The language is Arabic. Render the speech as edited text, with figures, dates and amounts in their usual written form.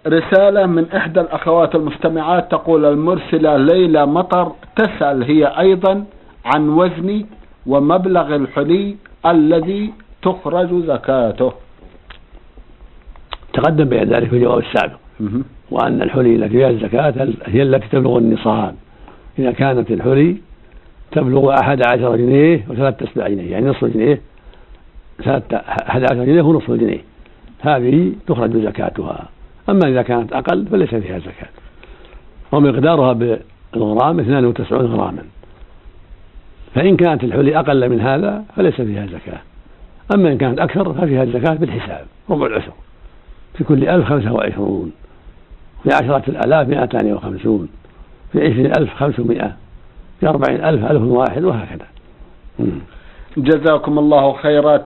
رسالة من إحدى الأخوات المستمعات تقول: المرسلة ليلى مطر تسأل هي أيضا عن وزن ومبلغ الحلي الذي تخرج زكاته. تقدم بين ذلك في الجواب السابق وأن الحلي التي فيها الزكاة هي التي تبلغ النصاب. إذا كانت الحلي تبلغ 11 جنيه و3 جنيه، يعني نصف جنيه، 11 جنيه ونصف جنيه، هذه تخرج زكاتها. أما إذا كانت أقل فليس فيها زكاة. ومقدارها بالغرام 92 غراما، فإن كانت الحلي أقل من هذا فليس فيها زكاة. أما إن كانت أكثر ففيها الزكاة بالحساب، ربع العشر، في كل 1000 25، في 10,000 250، في 20,000 500، في 40,000 1001، وهكذا. جزاكم الله خيرا.